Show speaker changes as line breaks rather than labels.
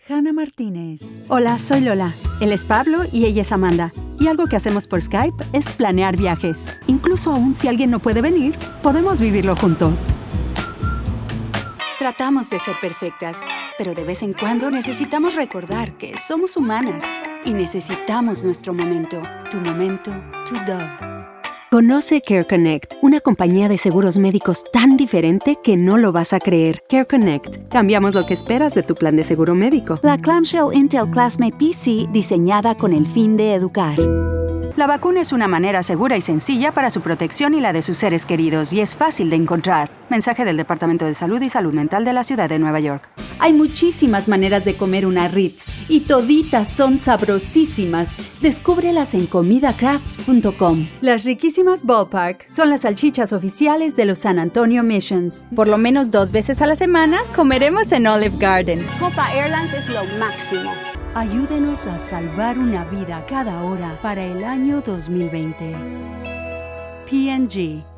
Hannah Martínez.
Hola, soy Lola. Él es Pablo y ella es Amanda. Y algo que hacemos por Skype es planear viajes. Incluso aún si alguien no puede venir, podemos vivirlo juntos. Tratamos de ser perfectas, pero de vez en cuando necesitamos recordar que somos humanas y necesitamos nuestro momento. Tu momento, to Dove. Conoce Care Connect, una compañía de seguros médicos tan diferente que no lo vas a creer. Care Connect. Cambiamos lo que esperas de tu plan de seguro médico. La Clamshell Intel Classmate PC diseñada con el fin de educar. La vacuna es una manera segura y sencilla para su protección y la de sus seres queridos y es fácil de encontrar. Mensaje del Departamento de Salud y Salud Mental de la Ciudad de Nueva York.
Hay muchísimas maneras de comer una Ritz y toditas son sabrosísimas. Descúbrelas en comidacraft.com. Las riquísimas Ballpark son las salchichas oficiales de los San Antonio Missions. Por lo menos 2 veces a la semana comeremos en Olive Garden.
Copa Airlines es lo máximo.
Ayúdenos a salvar una vida cada hora para el año 2020. P&G.